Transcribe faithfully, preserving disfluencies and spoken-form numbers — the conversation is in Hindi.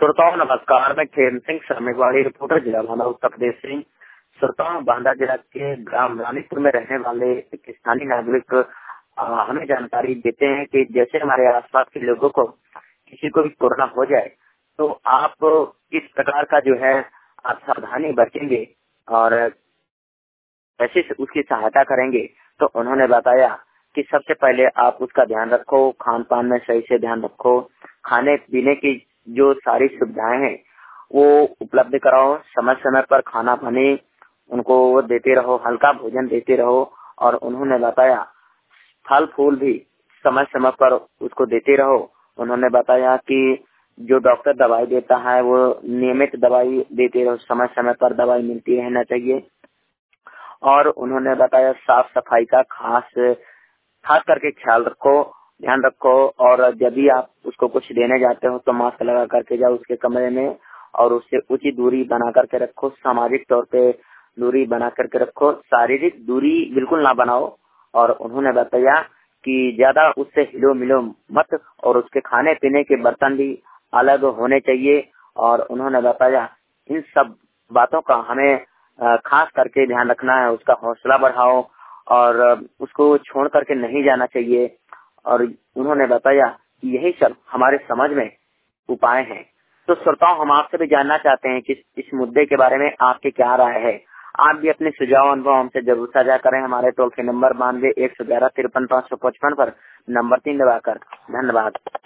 श्रोताओं नमस्कार, मैं खेम सिंह श्रमिकवाड़ी रिपोर्टर जिला बांदा उत्तर प्रदेश से। श्रोताओं, बांदा जिला के ग्राम रानीपुर में रहने वाले एक स्थानीय नागरिक आ, हमें जानकारी देते हैं कि जैसे हमारे आसपास के लोगों को किसी को भी कोरोना हो जाए तो आप किस प्रकार का जो है आप सावधानी बरतेंगे और कैसे उसकी सहायता करेंगे। तो उन्होंने बताया कि सबसे पहले आप उसका ध्यान रखो, खान पान में सही से ध्यान रखो, खाने पीने की जो सारी सुविधाएं हैं वो उपलब्ध कराओ, समय समय पर खाना पानी उनको देते रहो, हल्का भोजन देते रहो। और उन्होंने बताया फल फूल भी समय समय पर उसको देते रहो। उन्होंने बताया कि जो डॉक्टर दवाई देता है वो नियमित दवाई देते रहो, समय समय पर दवाई मिलती रहना चाहिए। और उन्होंने बताया साफ सफाई का खास खास करके ख्याल रखो, ध्यान रखो। और जब भी आप उसको कुछ देने जाते हो तो मास्क लगा करके जाओ उसके कमरे में और उससे उचित दूरी बना करके रखो, सामाजिक तौर पे दूरी बना करके रखो, शारीरिक दूरी बिल्कुल ना बनाओ। और उन्होंने बताया कि ज्यादा उससे हिलो मिलो मत और उसके खाने पीने के बर्तन भी अलग होने चाहिए। और उन्होंने बताया इन सब बातों का हमें खास करके ध्यान रखना है, उसका हौसला बढ़ाओ और उसको छोड़ करके नहीं जाना चाहिए। और उन्होंने बताया कि यही सब हमारे समझ में उपाय हैं। तो श्रोताओं, हम आपसे भी जानना चाहते हैं कि इस मुद्दे के बारे में आपकी क्या राय है। आप भी अपने सुझाव अनुभव हमसे जरूर साझा करें। हमारे टोल फ्री नंबर बानवे एक सौ ग्यारह तिरपन पाँच सौ पचपन पर नंबर तीन दबाकर। धन्यवाद।